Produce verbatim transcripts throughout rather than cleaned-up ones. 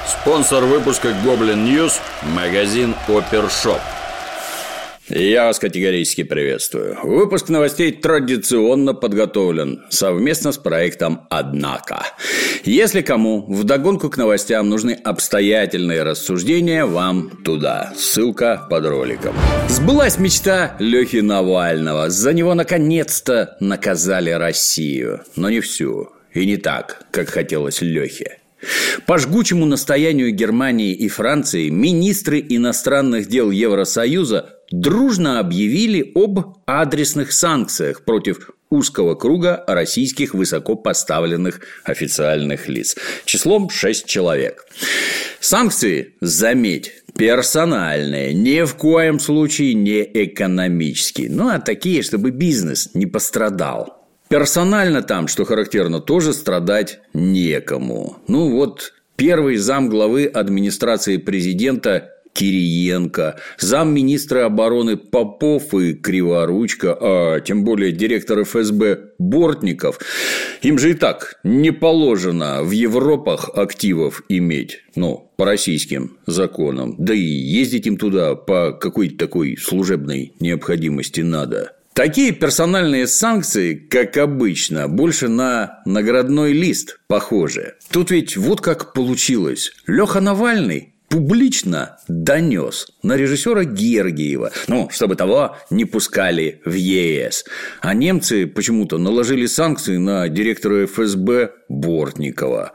Спонсор выпуска Goblin News – магазин Опершоп. Я вас категорически приветствую. Выпуск новостей традиционно подготовлен совместно с проектом «Однако». Если кому вдогонку к новостям нужны обстоятельные рассуждения, вам туда. Ссылка под роликом. Сбылась мечта Лехи Навального. За него наконец-то наказали Россию. Но не всю. И не так, как хотелось Лехе. По жгучему настоянию Германии и Франции министры иностранных дел Евросоюза дружно объявили об адресных санкциях против узкого круга российских высокопоставленных официальных лиц числом шесть человек. Санкции, заметь, персональные, ни в коем случае не экономические, ну а такие, чтобы бизнес не пострадал. Персонально там, что характерно, тоже страдать некому. Ну вот, первый замглавы администрации президента Кириенко, замминистра обороны Попов и Криворучка, а тем более директор эф эс бэ Бортников. Им же и так не положено в Европах активов иметь, ну, по российским законам. Да и ездить им туда по какой-то такой служебной необходимости надо. Такие персональные санкции, как обычно, больше на наградной лист похожи. Тут ведь вот как получилось. Леха Навальный публично донес на режиссера Гергиева, ну, чтобы того не пускали в е эс. А немцы почему-то наложили санкции на директора эф эс бэ Бортникова.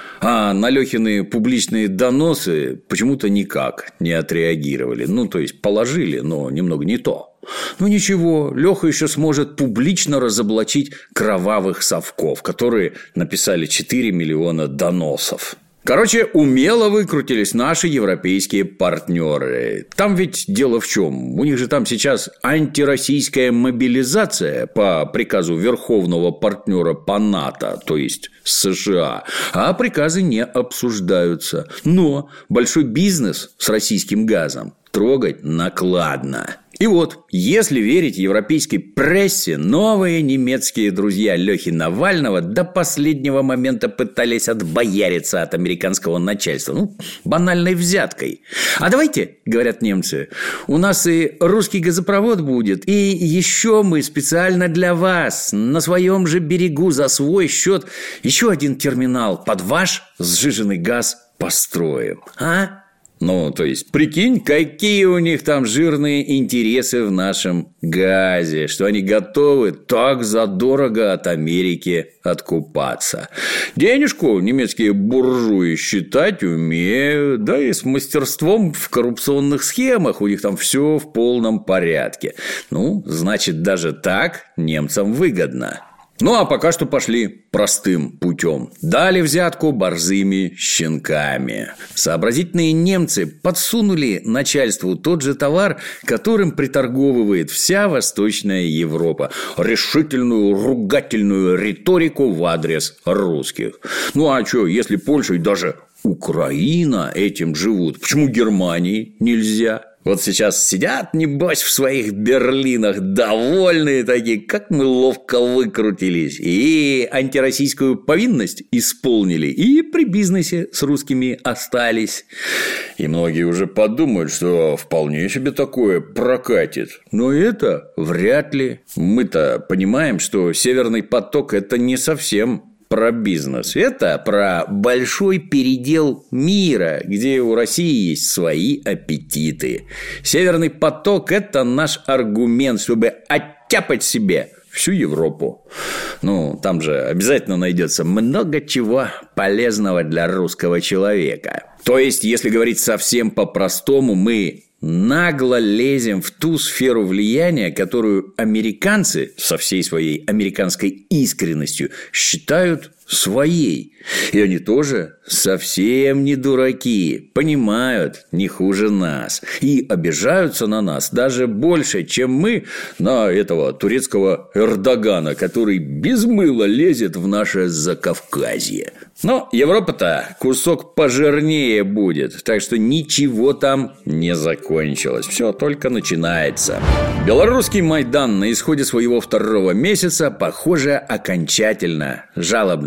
А на Лехины публичные доносы почему-то никак не отреагировали. Ну, то есть, положили, но немного не то. Ну, ничего, Леха еще сможет публично разоблачить кровавых совков, которые написали четыре миллиона доносов. Короче, умело выкрутились наши европейские партнеры. Там ведь дело в чем? У них же там сейчас антироссийская мобилизация по приказу верховного партнера по НАТО, то есть США, а приказы не обсуждаются. Но большой бизнес с российским газом трогать накладно. И вот, если верить европейской прессе, новые немецкие друзья Лехи Навального до последнего момента пытались отбояриться от американского начальства. Ну, банальной взяткой. А давайте, говорят немцы, у нас и русский газопровод будет, и еще мы специально для вас на своем же берегу за свой счет еще один терминал под ваш сжиженный газ построим. А? Ну, то есть, прикинь, какие у них там жирные интересы в нашем газе, что они готовы так задорого от Америки откупаться. Денежку немецкие буржуи считать умеют, да и с мастерством в коррупционных схемах у них там все в полном порядке. Ну, значит, даже так немцам выгодно. Ну, а пока что пошли простым путем. Дали взятку борзыми щенками. Сообразительные немцы подсунули начальству тот же товар, которым приторговывает вся Восточная Европа. Решительную ругательную риторику в адрес русских. Ну, а что, если Польша и даже Украина этим живут, почему Германии нельзя? Вот сейчас сидят, небось, в своих Берлинах, довольные такие, как мы ловко выкрутились. И антироссийскую повинность исполнили, и при бизнесе с русскими остались. И многие уже подумают, что вполне себе такое прокатит. Но это вряд ли. Мы-то понимаем, что Северный поток – это не совсем про бизнес. Это про большой передел мира, где у России есть свои аппетиты. Северный поток – это наш аргумент, чтобы оттяпать себе всю Европу. Ну, там же обязательно найдется много чего полезного для русского человека. То есть, если говорить совсем по-простому, мы нагло лезем в ту сферу влияния, которую американцы со всей своей американской искренностью считают своей. И они тоже совсем не дураки, понимают не хуже нас и обижаются на нас даже больше, чем мы на этого турецкого Эрдогана, который без мыла лезет в наше Закавказье. Но Европа-то кусок пожирнее будет, так что ничего там не закончилось, все только начинается. Белорусский Майдан на исходе своего второго месяца, похоже, окончательно жалобно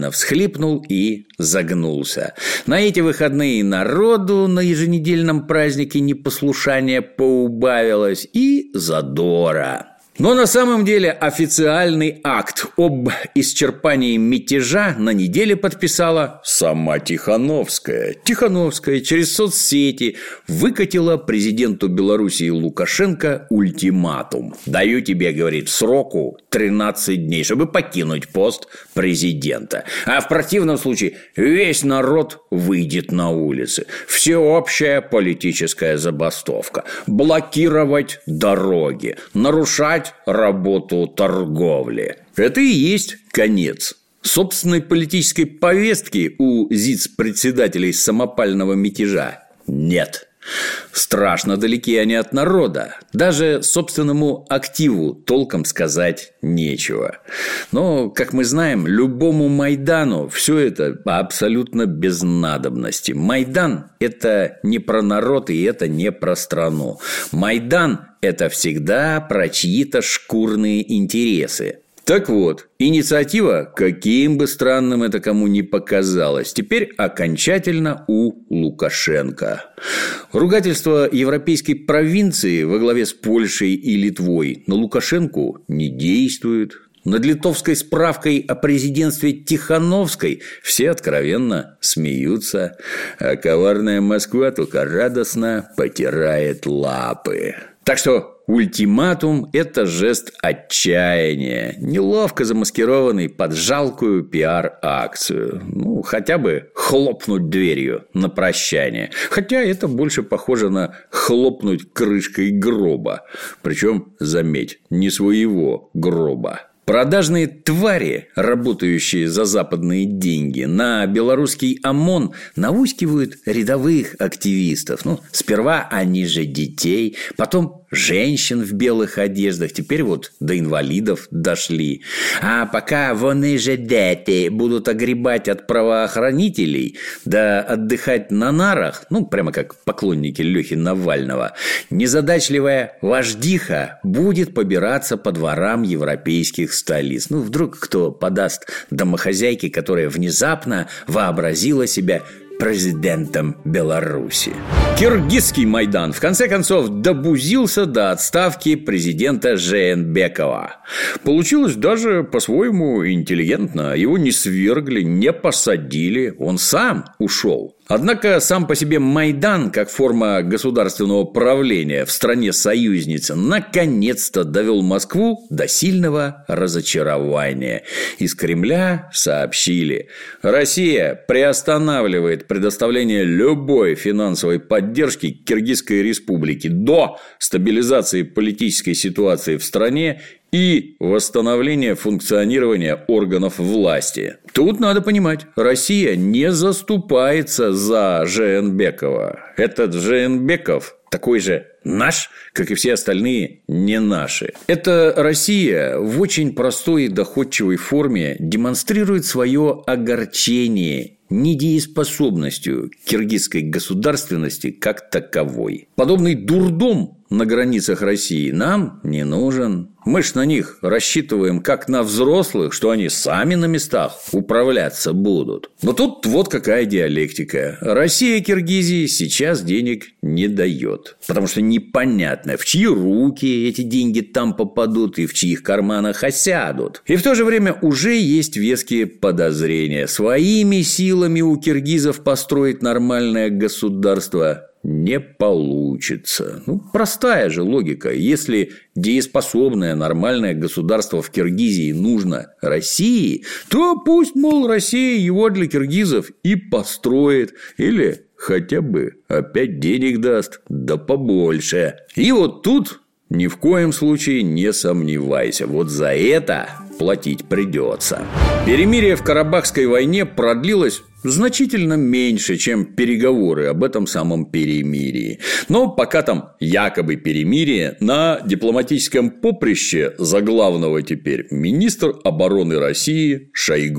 протяжно всхлипнул и загнулся. На эти выходные народу на еженедельном празднике непослушания поубавилось и задора. Но на самом деле официальный акт об исчерпании мятежа на неделе подписала сама Тихановская. Тихановская через соцсети выкатила президенту Белоруссии Лукашенко ультиматум. «Даю тебе, — говорит, — сроку тринадцать дней, чтобы покинуть пост президента. А в противном случае весь народ выйдет на улицы. Всеобщая политическая забастовка. Блокировать дороги. Нарушать работу торговли». Это и есть конец. Собственной политической повестки у зиц-председателей самопального мятежа нет. Страшно далеки они от народа. Даже собственному активу толком сказать нечего. Но, как мы знаем, любому Майдану все это абсолютно без надобности. Майдан – это не про народ и это не про страну. Майдан – это всегда про чьи-то шкурные интересы. Так вот, инициатива, каким бы странным это кому ни показалось, теперь окончательно у Лукашенко. Ругательство европейской провинции во главе с Польшей и Литвой на Лукашенку не действует. Над литовской справкой о президентстве Тихановской все откровенно смеются, а коварная Москва только радостно потирает лапы. Так что ультиматум – это жест отчаяния, неловко замаскированный под жалкую пиар-акцию. Ну, хотя бы хлопнуть дверью на прощание. Хотя это больше похоже на хлопнуть крышкой гроба. Причем, заметь, не своего гроба. Продажные твари, работающие за западные деньги, на белорусский ОМОН наускивают рядовых активистов. Ну, сперва они же детей, потом женщин в белых одеждах, теперь вот до инвалидов дошли. А пока вони же дети будут огребать от правоохранителей, да отдыхать на нарах, ну, прямо как поклонники Лехи Навального, незадачливая вождиха будет побираться по дворам европейских столиц. Ну, вдруг кто подаст домохозяйке, которая внезапно вообразила себя президентом Беларуси. Киргизский Майдан в конце концов добузился до отставки президента Жээнбекова. Получилось даже по-своему интеллигентно. Его не свергли, не посадили, он сам ушел. Однако сам по себе Майдан, как форма государственного правления в стране-союзнице, наконец-то довел Москву до сильного разочарования. Из Кремля сообщили: Россия приостанавливает предоставление любой финансовой поддержки Киргизской республике до стабилизации политической ситуации в стране и восстановления функционирования органов власти. Тут надо понимать, Россия не заступается за Жээнбекова. Этот Жээнбеков такой же наш, как и все остальные не наши. Эта Россия в очень простой и доходчивой форме демонстрирует свое огорчение недееспособностью киргизской государственности как таковой. Подобный дурдом на границах России нам не нужен. Мы ж на них рассчитываем как на взрослых, что они сами на местах управляться будут. Но тут вот какая диалектика. Россия Киргизии сейчас денег не дает. Потому что непонятно, в чьи руки эти деньги там попадут и в чьих карманах осядут. И в то же время уже есть веские подозрения. Своими силами у киргизов построить нормальное государство не получится. Ну, простая же логика. Если дееспособное нормальное государство в Киргизии нужно России, то пусть, мол, Россия его для киргизов и построит. Или хотя бы опять денег даст, да побольше. И вот тут ни в коем случае не сомневайся. Вот за это платить придется. Перемирие в Карабахской войне продлилось значительно меньше, чем переговоры об этом самом перемирии. Но пока там якобы перемирие, на дипломатическом поприще за главного теперь министр обороны России Шойгу.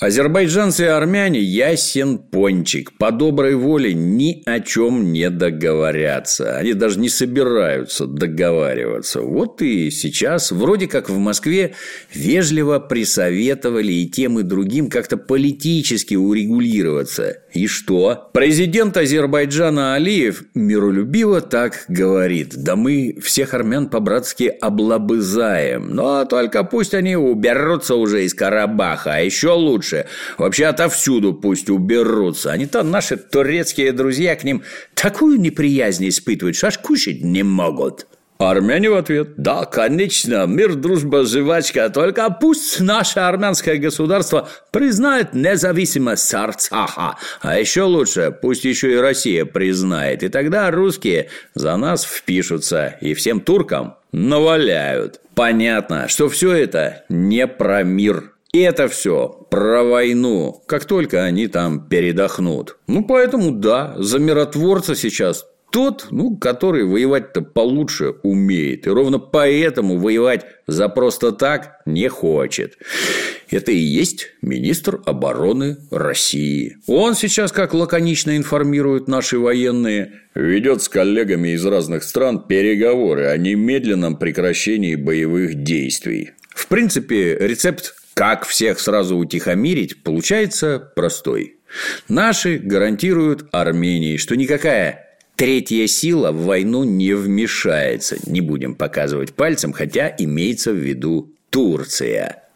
Азербайджанцы и армяне ясен пончик. По доброй воле ни о чем не договорятся. Они даже не собираются договариваться. Вот и сейчас вроде как в Москве вежливо присоветовали и тем, и другим как-то политически урегулироваться. И что? Президент Азербайджана Алиев миролюбиво так говорит: да мы всех армян по-братски облобызаем, но только пусть они уберутся уже из Карабаха, а еще лучше вообще отовсюду пусть уберутся. Они-то, наши турецкие друзья, к ним такую неприязнь испытывают, что аж кушать не могут. Армяне в ответ: да, конечно, мир, дружба, жвачка, только пусть наше армянское государство признает независимость Арцаха, а еще лучше, пусть еще и Россия признает, и тогда русские за нас впишутся и всем туркам наваляют. Понятно, что все это не про мир. И это все про войну, как только они там передохнут. Ну, поэтому да, за миротворца сейчас тот, ну, который воевать-то получше умеет. И ровно поэтому воевать за просто так не хочет. Это и есть министр обороны России. Он сейчас, как лаконично информируют наши военные, ведет с коллегами из разных стран переговоры о немедленном прекращении боевых действий. В принципе, рецепт, как всех сразу утихомирить, получается простой. Наши гарантируют Армении, что никакая третья сила в войну не вмешается. Не будем показывать пальцем, хотя имеется в виду Турция.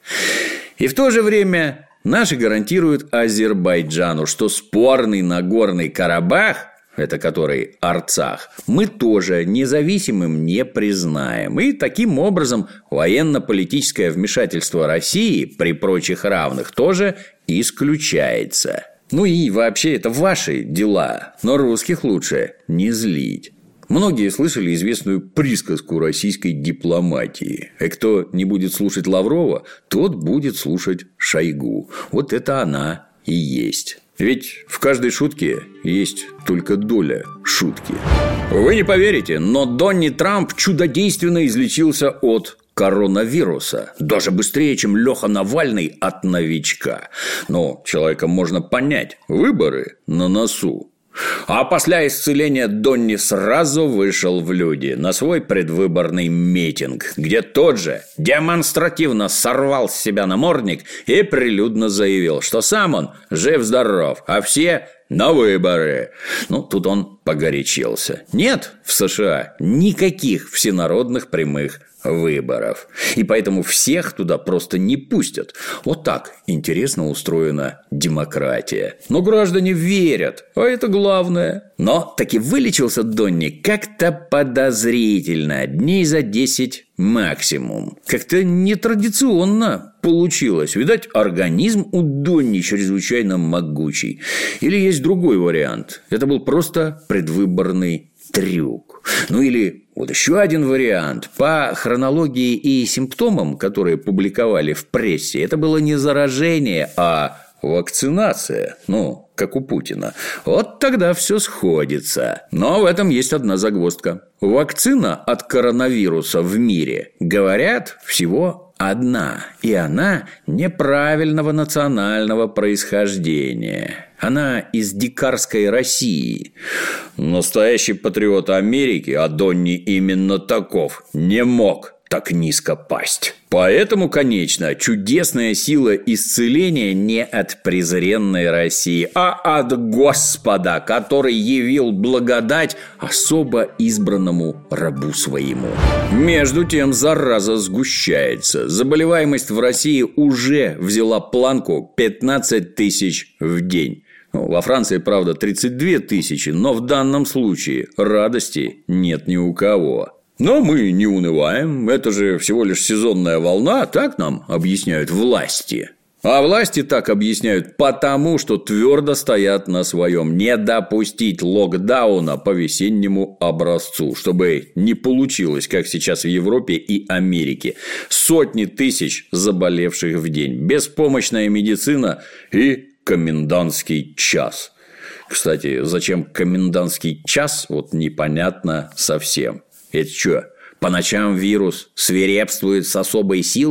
И в то же время наши гарантируют Азербайджану, что спорный Нагорный Карабах, это который Арцах, мы тоже независимым не признаем. И таким образом военно-политическое вмешательство России при прочих равных тоже исключается. Ну и вообще это ваши дела, но русских лучше не злить. Многие слышали известную присказку российской дипломатии. И кто не будет слушать Лаврова, тот будет слушать Шойгу. Вот это она и есть. Ведь в каждой шутке есть только доля шутки. Вы не поверите, но Донни Трамп чудодейственно излечился от коронавируса. Даже быстрее, чем Леха Навальный от новичка. Но человека можно понять. Выборы на носу. А после исцеления Донни сразу вышел в люди на свой предвыборный митинг, где тот же демонстративно сорвал с себя намордник и прилюдно заявил, что сам он жив-здоров, а все на выборы. Ну, тут он погорячился. Нет в США никаких всенародных прямых выборов. И поэтому всех туда просто не пустят. Вот так интересно устроена демократия. Но граждане верят, а это главное. Но таки вылечился Донни как-то подозрительно. Дней за десять максимум. Как-то нетрадиционно получилось. Видать, организм у Донни чрезвычайно могучий. Или есть другой вариант. Это был просто предвыборный трюк. Ну или вот еще один вариант. По хронологии и симптомам, которые публиковали в прессе, это было не заражение, а вакцинация. Ну, как у Путина. Вот тогда все сходится. Но в этом есть одна загвоздка. Вакцина от коронавируса в мире, говорят, всего одна. И она неправильного национального происхождения. Она из дикарской России. Настоящий патриот Америки, а Донни именно таков, не мог так низко пасть. Поэтому, конечно, чудесная сила исцеления не от презренной России, а от Господа, который явил благодать особо избранному рабу своему. Между тем, зараза сгущается. Заболеваемость в России уже взяла планку пятнадцать тысяч в день. Во Франции, правда, тридцать две тысячи, но в данном случае радости нет ни у кого. Но мы не унываем, это же всего лишь сезонная волна, так нам объясняют власти. А власти так объясняют потому, что твердо стоят на своем: не допустить локдауна по весеннему образцу, чтобы не получилось, как сейчас в Европе и Америке. Сотни тысяч заболевших в день, беспомощная медицина и комендантский час. Кстати, зачем комендантский час, вот непонятно совсем. Это что, по ночам вирус свирепствует с особой силой?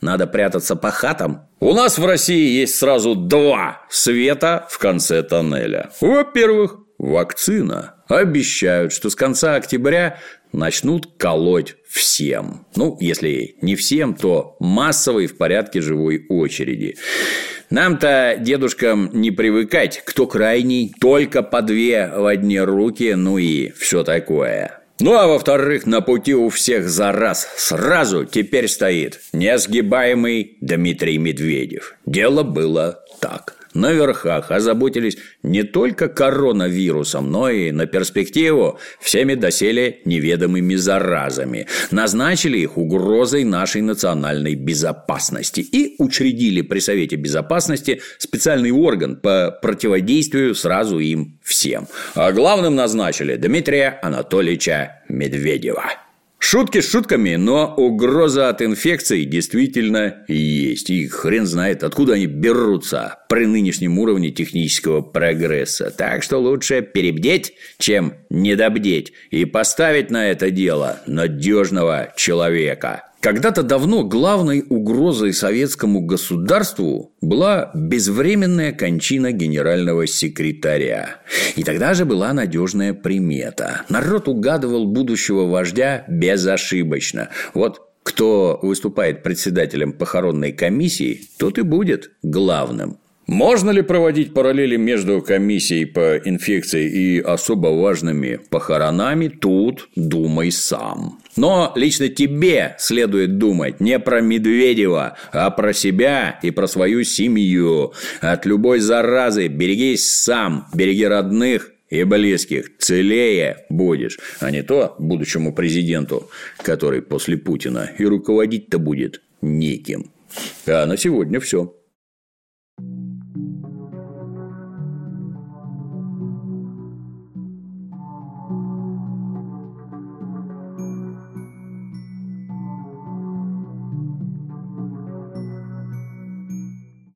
надо прятаться по хатам? У нас в России есть сразу два света в конце тоннеля. Во-первых, вакцина. Обещают, что с конца октября начнут колоть всем. Ну, если не всем, то массово и в порядке живой очереди. Нам-то, дедушкам, не привыкать, кто крайний, только по две в одни руки, ну и все такое. Ну, а во-вторых, на пути у всех за раз сразу теперь стоит несгибаемый Дмитрий Медведев. Дело было так. На верхах озаботились не только коронавирусом, но и на перспективу всеми доселе неведомыми заразами. Назначили их угрозой нашей национальной безопасности и учредили при Совете Безопасности специальный орган по противодействию сразу им всем. А главным назначили Дмитрия Анатольевича Медведева. Шутки шутками, но угроза от инфекций действительно есть. И хрен знает, откуда они берутся при нынешнем уровне технического прогресса. Так что лучше перебдеть, чем недобдеть, и поставить на это дело надежного человека. Когда-то давно главной угрозой советскому государству была безвременная кончина генерального секретаря. И тогда же была надежная примета. Народ угадывал будущего вождя безошибочно. Вот кто выступает председателем похоронной комиссии, тот и будет главным. Можно ли проводить параллели между комиссией по инфекции и особо важными похоронами? Тут думай сам. Но лично тебе следует думать не про Медведева, а про себя и про свою семью. От любой заразы берегись сам, береги родных и близких. Целее будешь, а не то будущему президенту, который после Путина и руководить-то будет неким. А на сегодня все.